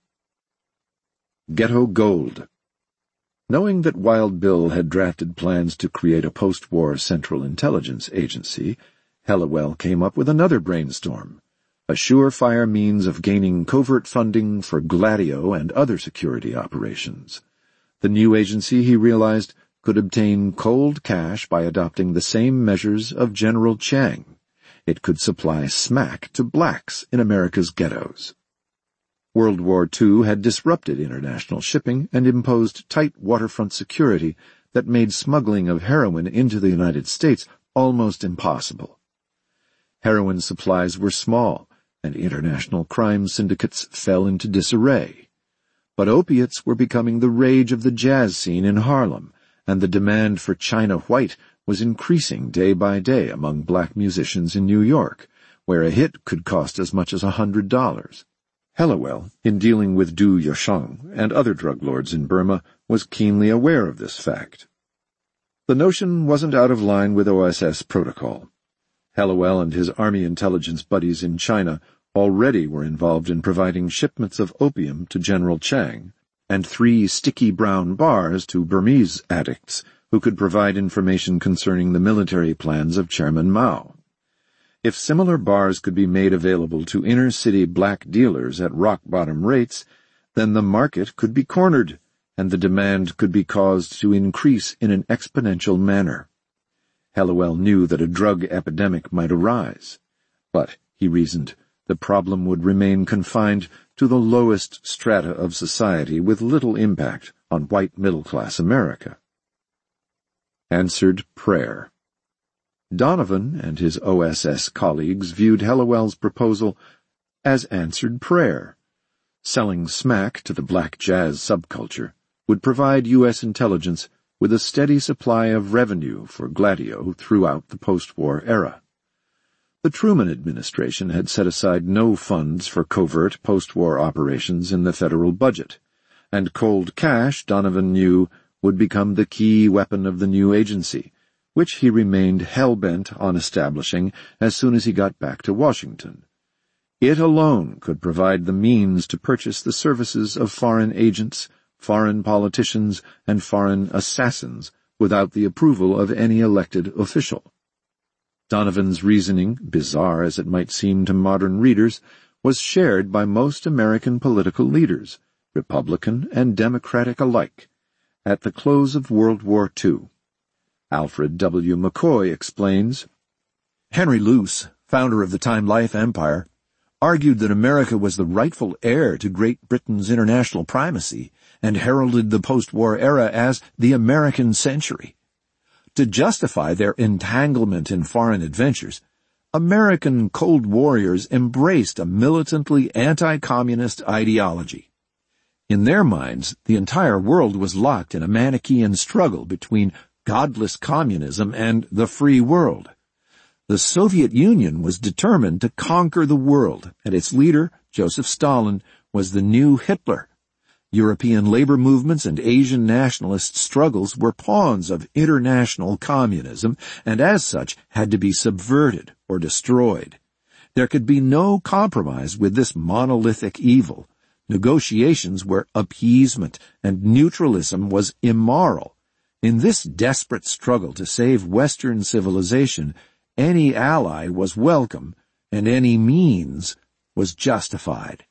Ghetto Gold. Knowing that Wild Bill had drafted plans to create a post-war Central Intelligence Agency, Helliwell came up with another brainstorm, a surefire means of gaining covert funding for Gladio and other security operations. The new agency, he realized, could obtain cold cash by adopting the same measures of General Chiang. It could supply smack to blacks in America's ghettos. World War II had disrupted international shipping and imposed tight waterfront security that made smuggling of heroin into the United States almost impossible. Heroin supplies were small, and international crime syndicates fell into disarray. But opiates were becoming the rage of the jazz scene in Harlem, and the demand for China White was increasing day by day among black musicians in New York, where a hit could cost as much as $100. Helliwell, in dealing with Du Yosheng and other drug lords in Burma, was keenly aware of this fact. The notion wasn't out of line with OSS protocol. Helliwell and his army intelligence buddies in China already were involved in providing shipments of opium to General Chiang, and 3 sticky brown bars to Burmese addicts who could provide information concerning the military plans of Chairman Mao. If similar bars could be made available to inner-city black dealers at rock-bottom rates, then the market could be cornered, and the demand could be caused to increase in an exponential manner. Helliwell knew that a drug epidemic might arise, but, he reasoned, the problem would remain confined to the lowest strata of society with little impact on white middle-class America. Answered prayer. Donovan and his OSS colleagues viewed Helliwell's proposal as answered prayer. Selling smack to the black jazz subculture would provide U.S. intelligence with a steady supply of revenue for Gladio throughout the post-war era. The Truman administration had set aside no funds for covert post-war operations in the federal budget, and cold cash, Donovan knew, would become the key weapon of the new agency, which he remained hell-bent on establishing as soon as he got back to Washington. It alone could provide the means to purchase the services of foreign agents, foreign politicians, and foreign assassins without the approval of any elected official. Donovan's reasoning, bizarre as it might seem to modern readers, was shared by most American political leaders, Republican and Democratic alike, at the close of World War II. Alfred W. McCoy explains, Henry Luce, founder of the Time Life Empire, argued that America was the rightful heir to Great Britain's international primacy and heralded the post-war era as the American century. To justify their entanglement in foreign adventures, American Cold Warriors embraced a militantly anti-communist ideology. In their minds, the entire world was locked in a Manichaean struggle between godless communism and the free world. The Soviet Union was determined to conquer the world, and its leader, Joseph Stalin, was the new Hitler. European labor movements and Asian nationalist struggles were pawns of international communism, and as such had to be subverted or destroyed. There could be no compromise with this monolithic evil. Negotiations were appeasement, and neutralism was immoral. In this desperate struggle to save Western civilization, any ally was welcome, and any means was justified.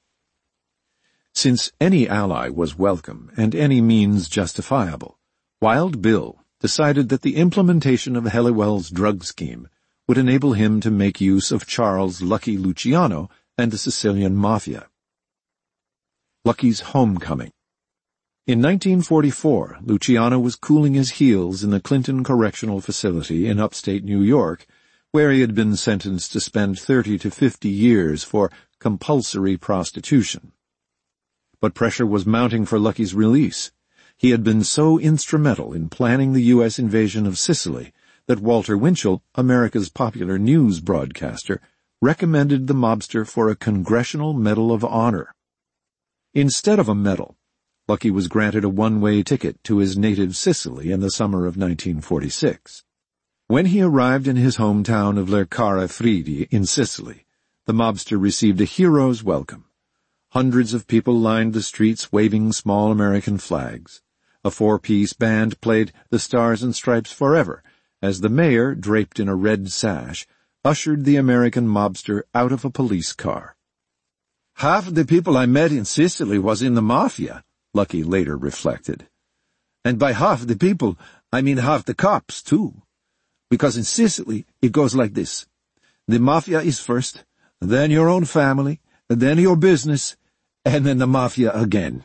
Since any ally was welcome and any means justifiable, Wild Bill decided that the implementation of Helliwell's drug scheme would enable him to make use of Charles Lucky Luciano and the Sicilian Mafia. Lucky's homecoming. In 1944, Luciano was cooling his heels in the Clinton Correctional Facility in upstate New York, where he had been sentenced to spend 30 to 50 years for compulsory prostitution. But pressure was mounting for Lucky's release. He had been so instrumental in planning the U.S. invasion of Sicily that Walter Winchell, America's popular news broadcaster, recommended the mobster for a Congressional Medal of Honor. Instead of a medal, Lucky was granted a one-way ticket to his native Sicily in the summer of 1946. When he arrived in his hometown of Lercara Fridi in Sicily, the mobster received a hero's welcome. Hundreds of people lined the streets waving small American flags. A four-piece band played The Stars and Stripes Forever, as the mayor, draped in a red sash, ushered the American mobster out of a police car. "Half of the people I met in Sicily was in the mafia," Lucky later reflected. "And by half the people, I mean half the cops, too. Because in Sicily, it goes like this. The mafia is first, then your own family, then your business, and then the mafia again."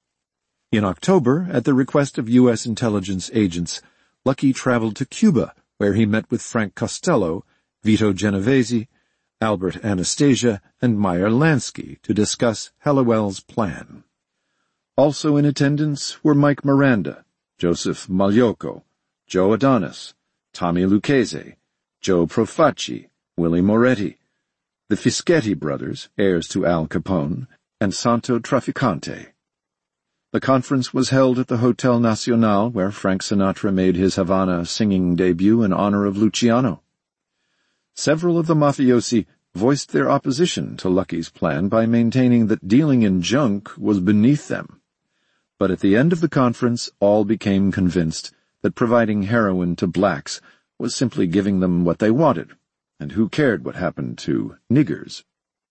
In October, at the request of U.S. intelligence agents, Lucky traveled to Cuba, where he met with Frank Costello, Vito Genovese, Albert Anastasia, and Meyer Lansky to discuss Hallowell's plan. Also in attendance were Mike Miranda, Joseph Magliocco, Joe Adonis, Tommy Lucchese, Joe Profaci, Willie Moretti, the Fischetti brothers, heirs to Al Capone, and Santo Trafficante. The conference was held at the Hotel Nacional, where Frank Sinatra made his Havana singing debut in honor of Luciano. Several of the mafiosi voiced their opposition to Lucky's plan by maintaining that dealing in junk was beneath them. But at the end of the conference, all became convinced that providing heroin to blacks was simply giving them what they wanted, and who cared what happened to niggers?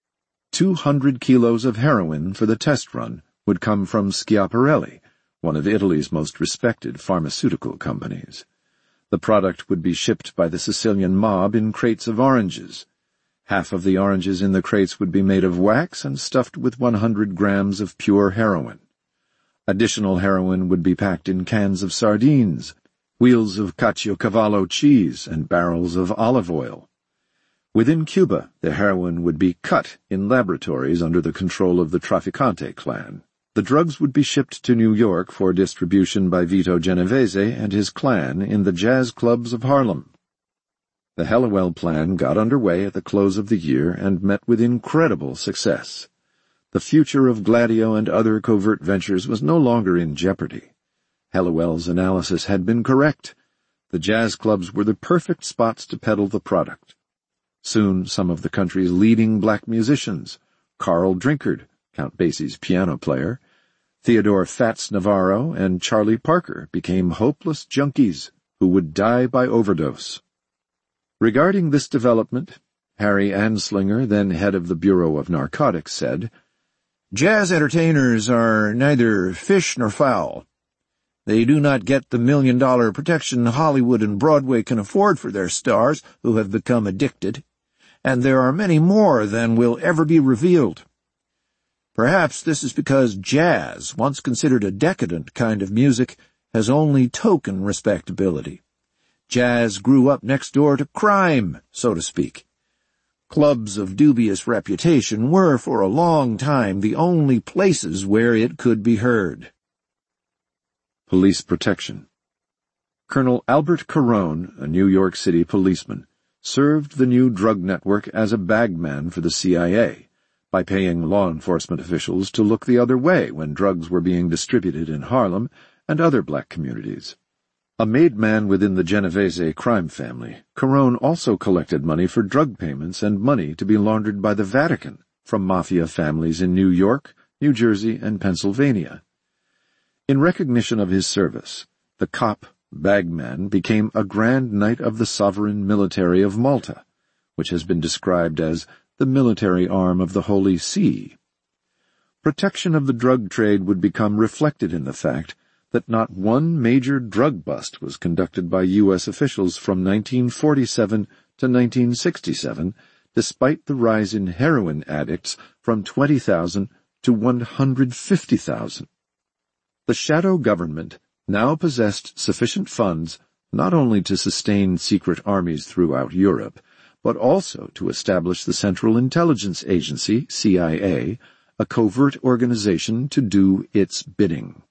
200 kilos of heroin for the test run would come from Schiaparelli, one of Italy's most respected pharmaceutical companies. The product would be shipped by the Sicilian mob in crates of oranges. Half of the oranges in the crates would be made of wax and stuffed with 100 grams of pure heroin. Additional heroin would be packed in cans of sardines, wheels of Caciocavallo cheese, and barrels of olive oil. Within Cuba, the heroin would be cut in laboratories under the control of the Trafficante clan. The drugs would be shipped to New York for distribution by Vito Genovese and his clan in the jazz clubs of Harlem. The Hallowell plan got underway at the close of the year and met with incredible success. The future of Gladio and other covert ventures was no longer in jeopardy. Hallowell's analysis had been correct. The jazz clubs were the perfect spots to peddle the product. Soon some of the country's leading black musicians, Carl Drinkard, Count Basie's piano player, Theodore Fats Navarro, and Charlie Parker became hopeless junkies who would die by overdose. Regarding this development, Harry Anslinger, then head of the Bureau of Narcotics, said, "Jazz entertainers are neither fish nor fowl. They do not get the $1 million protection Hollywood and Broadway can afford for their stars who have become addicted, and there are many more than will ever be revealed. Perhaps this is because jazz, once considered a decadent kind of music, has only token respectability. Jazz grew up next door to crime, so to speak. Clubs of dubious reputation were for a long time the only places where it could be heard." Police protection. Colonel Albert Carone, a New York City policeman, served the new drug network as a bagman for the CIA, by paying law enforcement officials to look the other way when drugs were being distributed in Harlem and other black communities. A made man within the Genovese crime family, Carone also collected money for drug payments and money to be laundered by the Vatican from mafia families in New York, New Jersey, and Pennsylvania. In recognition of his service, the cop, bagman, became a Grand Knight of the Sovereign Military of Malta, which has been described as the military arm of the Holy See. Protection of the drug trade would become reflected in the fact that not one major drug bust was conducted by U.S. officials from 1947 to 1967, despite the rise in heroin addicts from 20,000 to 150,000. The shadow government now possessed sufficient funds not only to sustain secret armies throughout Europe, but also to establish the Central Intelligence Agency, CIA, a covert organization to do its bidding.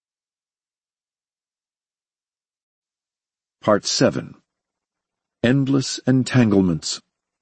Part 7. Endless Entanglements.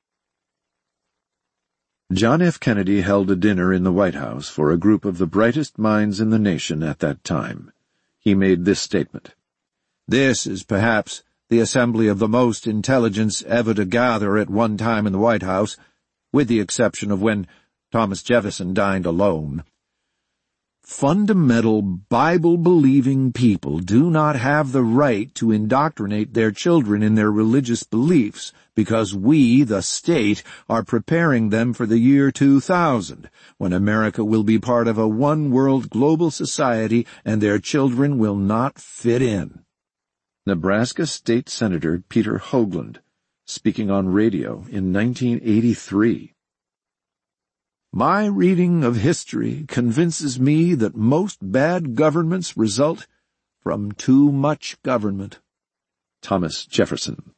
John F. Kennedy held a dinner in the White House for a group of the brightest minds in the nation at that time. He made this statement: "This is perhaps the assembly of the most intelligence ever to gather at one time in the White House, with the exception of when Thomas Jefferson dined alone. Fundamental Bible-believing people do not have the right to indoctrinate their children in their religious beliefs because we, the state, are preparing them for the year 2000, when America will be part of a one-world global society and their children will not fit in." Nebraska State Senator Peter Hoagland, speaking on radio in 1983. "My reading of history convinces me that most bad governments result from too much government." Thomas Jefferson.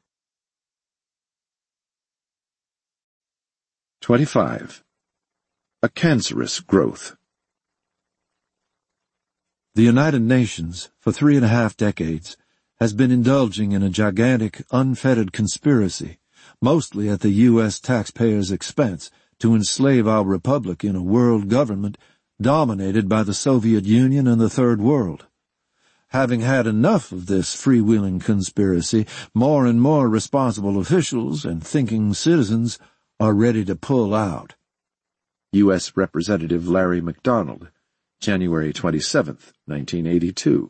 25. A cancerous growth. The United Nations, for 3.5 decades, has been indulging in a gigantic, unfettered conspiracy, mostly at the U.S. taxpayers' expense, to enslave our republic in a world government dominated by the Soviet Union and the Third World. Having had enough of this freewheeling conspiracy, more and more responsible officials and thinking citizens are ready to pull out. U.S. Representative Larry McDonald, January 27, 1982.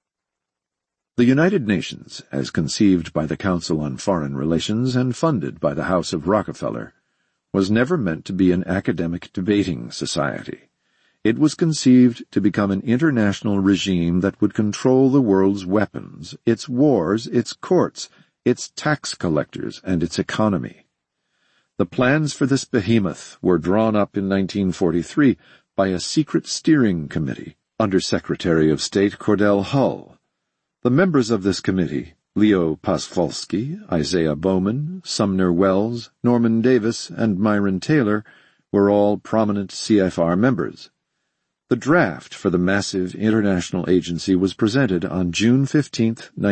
The United Nations, as conceived by the Council on Foreign Relations and funded by the House of Rockefeller, was never meant to be an academic debating society. It was conceived to become an international regime that would control the world's weapons, its wars, its courts, its tax collectors, and its economy. The plans for this behemoth were drawn up in 1943 by a secret steering committee under Secretary of State Cordell Hull. The members of this committee, Leo Pasfolsky, Isaiah Bowman, Sumner Wells, Norman Davis, and Myron Taylor, were all prominent CFR members. The draft for the massive international agency was presented on June 15,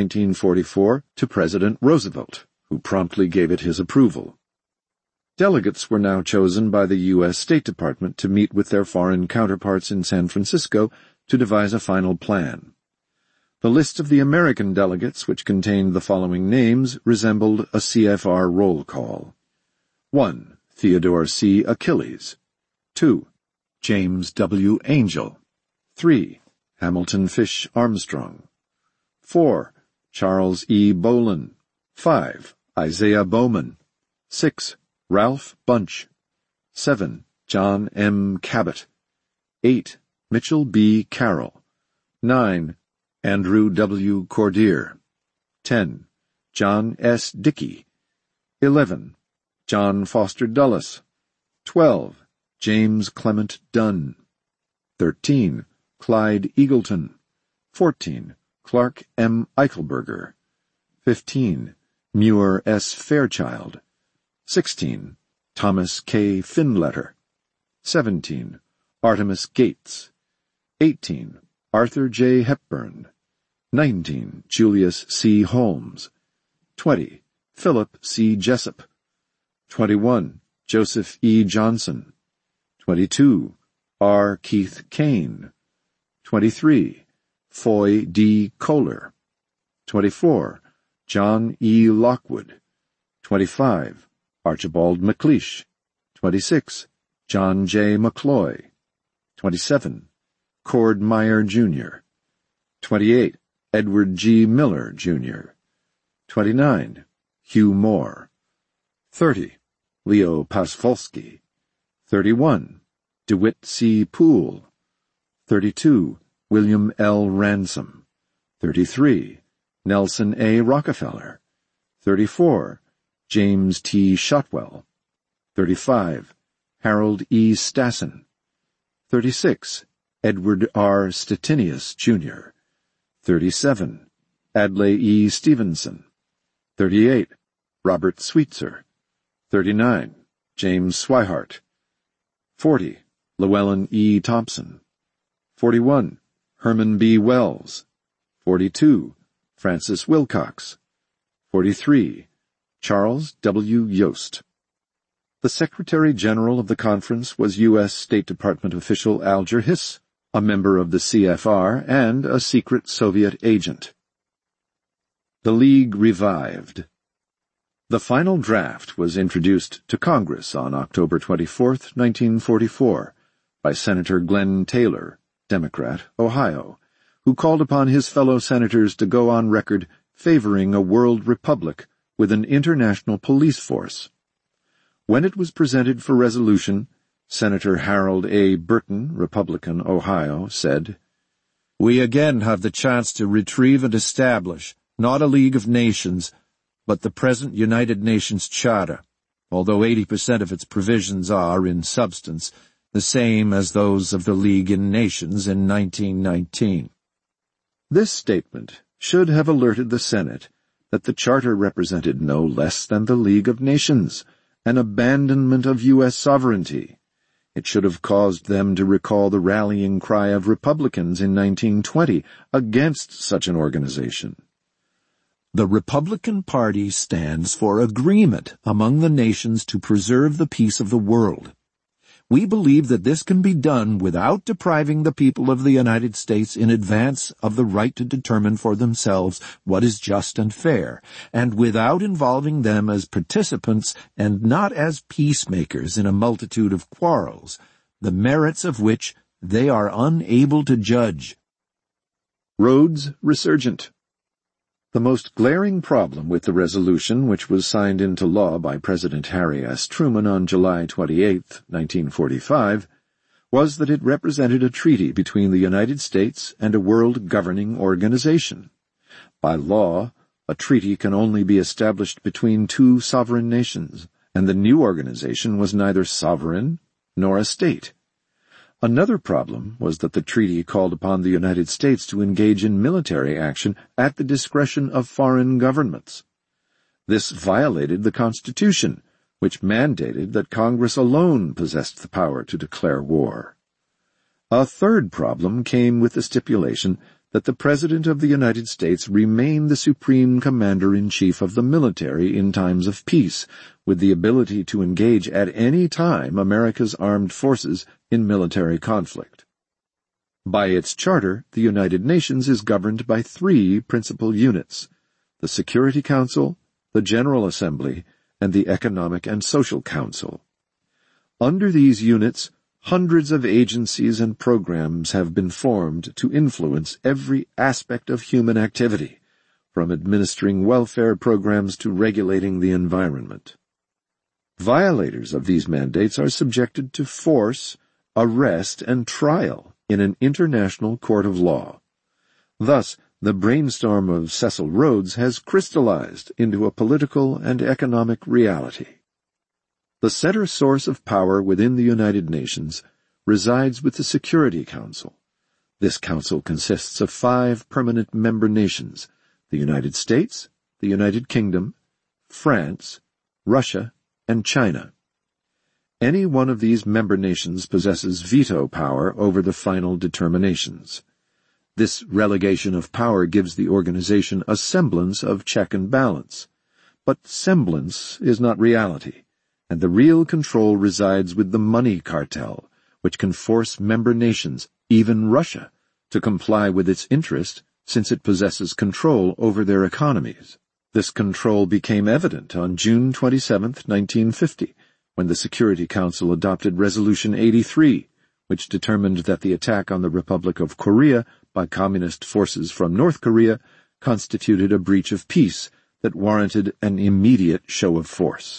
1944, to President Roosevelt, who promptly gave it his approval. Delegates were now chosen by the U.S. State Department to meet with their foreign counterparts in San Francisco to devise a final plan. The list of the American delegates, which contained the following names, resembled a CFR roll call. 1. Theodore C. Achilles. 2. James W. Angel. 3. Hamilton Fish Armstrong. 4. Charles E. Bolin. 5. Isaiah Bowman. 6. Ralph Bunche. 7. John M. Cabot. 8. Mitchell B. Carroll. 9. Andrew W. Cordier. 10. John S. Dickey. 11. John Foster Dulles. 12. James Clement Dunn. 13. Clyde Eagleton. 14. Clark M. Eichelberger. 15. Muir S. Fairchild. 16. Thomas K. Finletter. 17. Artemus Gates. 18. Arthur J. Hepburn. 19. Julius C. Holmes. 20. Philip C. Jessup. 21. Joseph E. Johnson. 22. R. Keith Kane. 23. Foy D. Kohler. 24. John E. Lockwood. 25. Archibald MacLeish. 26. John J. McCloy. 27. Cord Meyer, Jr. 28. Edward G. Miller, Jr. 29. Hugh Moore. 30. Leo Pasfolsky. 31. DeWitt C. Poole. 32. William L. Ransom. 33. Nelson A. Rockefeller. 34. James T. Shotwell. 35. Harold E. Stassen. 36. Edward R. Stettinius, Jr. 37. Adlai E. Stevenson. 38. Robert Sweetser. 39. James Swihart. 40. Llewellyn E. Thompson. 41. Herman B. Wells. 42. Francis Wilcox. 43. Charles W. Yost. The Secretary-General of the conference was U.S. State Department official Alger Hiss, a member of the CFR and a secret Soviet agent. The League revived. The final draft was introduced to Congress on October 24, 1944, by Senator Glenn Taylor, Democrat, Ohio, who called upon his fellow senators to go on record favoring a world republic with an international police force. When it was presented for resolution, Senator Harold A. Burton, Republican, Ohio, said, "We again have the chance to retrieve and establish not a League of Nations, but the present United Nations Charter, although 80% of its provisions are, in substance, the same as those of the League in Nations in 1919. This statement should have alerted the Senate that the Charter represented no less than the League of Nations, an abandonment of U.S. sovereignty. It should have caused them to recall the rallying cry of Republicans in 1920 against such an organization. The Republican Party stands for agreement among the nations to preserve the peace of the world. We believe that this can be done without depriving the people of the United States in advance of the right to determine for themselves what is just and fair, and without involving them as participants and not as peacemakers in a multitude of quarrels, the merits of which they are unable to judge. Rhodes Resurgent. The most glaring problem with the resolution, which was signed into law by President Harry S. Truman on July 28, 1945, was that it represented a treaty between the United States and a world governing organization. By law, a treaty can only be established between two sovereign nations, and the new organization was neither sovereign nor a state. Another problem was that the treaty called upon the United States to engage in military action at the discretion of foreign governments. This violated the Constitution, which mandated that Congress alone possessed the power to declare war. A third problem came with the stipulation that the President of the United States remain the supreme commander-in-chief of the military in times of peace, with the ability to engage at any time America's armed forces in military conflict. By its charter, the United Nations is governed by three principal units: the Security Council, the General Assembly, and the Economic and Social Council. Under these units, hundreds of agencies and programs have been formed to influence every aspect of human activity, from administering welfare programs to regulating the environment. Violators of these mandates are subjected to force, arrest, and trial in an international court of law. Thus, the brainstorm of Cecil Rhodes has crystallized into a political and economic reality. The center source of power within the United Nations resides with the Security Council. This council consists of 5 permanent member nations: the United States, the United Kingdom, France, Russia, and China. Any one of these member nations possesses veto power over the final determinations. This relegation of power gives the organization a semblance of check and balance. But semblance is not reality, and the real control resides with the money cartel, which can force member nations, even Russia, to comply with its interest, since it possesses control over their economies. This control became evident on June 27, 1950, when the Security Council adopted Resolution 83, which determined that the attack on the Republic of Korea by communist forces from North Korea constituted a breach of peace that warranted an immediate show of force.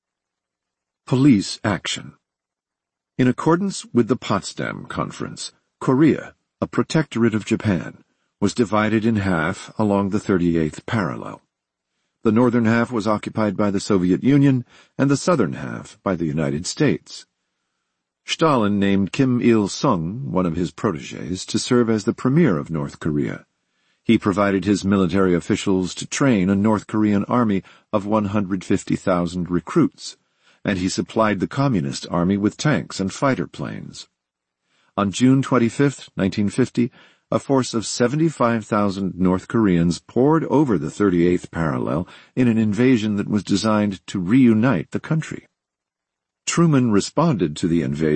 Police action. In accordance with the Potsdam Conference, Korea, a protectorate of Japan, was divided in half along the 38th parallel. The northern half was occupied by the Soviet Union, and the southern half by the United States. Stalin named Kim Il-sung, one of his protégés, to serve as the premier of North Korea. He provided his military officials to train a North Korean army of 150,000 recruits, and he supplied the Communist army with tanks and fighter planes. On June 25, 1950, a force of 75,000 North Koreans poured over the 38th parallel in an invasion that was designed to reunite the country. Truman responded to the invasion